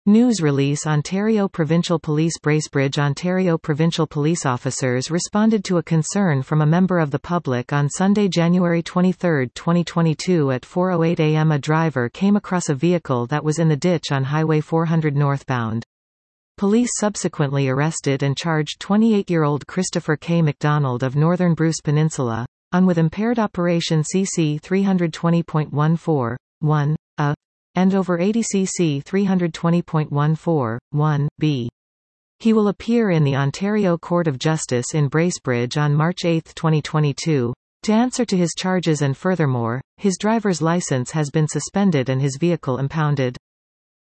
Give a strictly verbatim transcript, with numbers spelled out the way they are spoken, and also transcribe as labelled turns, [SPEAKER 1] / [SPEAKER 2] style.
[SPEAKER 1] News release. Ontario Provincial Police. Bracebridge, Ontario Provincial Police officers responded to a concern from a member of the public on Sunday, January twenty-third, twenty twenty-two at four oh eight a m A driver came across a vehicle that was in the ditch on Highway four hundred northbound. Police subsequently arrested and charged twenty-eight-year-old Christopher K. McDonald of Northern Bruce Peninsula, on with impaired operation C C three twenty point one four one A, and over eighty C C three twenty point one four one B. He will appear in the Ontario Court of Justice in Bracebridge on March eighth, twenty twenty-two, to answer to his charges, and furthermore, his driver's license has been suspended and his vehicle impounded.